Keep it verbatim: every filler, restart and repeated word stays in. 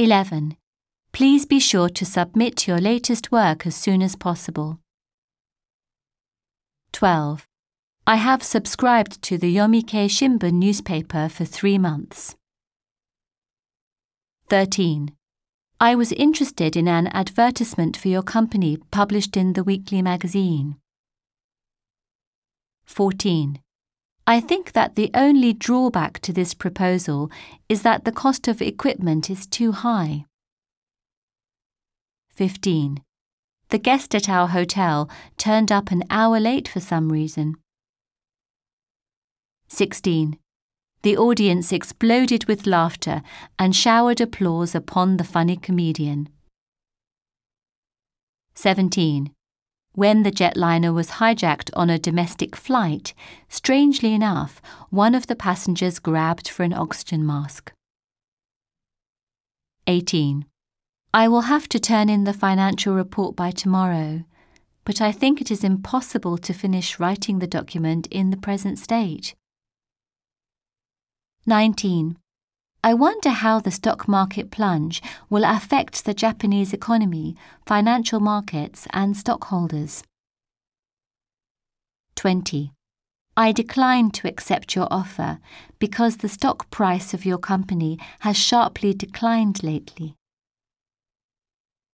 eleven. Please be sure to submit your latest work as soon as possible. twelve. I have subscribed to the Yomiuri Shimbun newspaper for three months. thirteen. I was interested in an advertisement for your company published in the weekly magazine. fourteen. I think that the only drawback to this proposal is that the cost of equipment is too high. fifteen. The guest at our hotel turned up an hour late for some reason. sixteen. The audience exploded with laughter and showered applause upon the funny comedian. seventeen. When the jetliner was hijacked on a domestic flight, strangely enough, one of the passengers grabbed for an oxygen mask. eighteen. I will have to turn in the financial report by tomorrow, but I think it is impossible to finish writing the document in the present state. nineteen. I wonder how the stock market plunge will affect the Japanese economy, financial markets, and stockholders. twenty. I decline to accept your offer because the stock price of your company has sharply declined lately.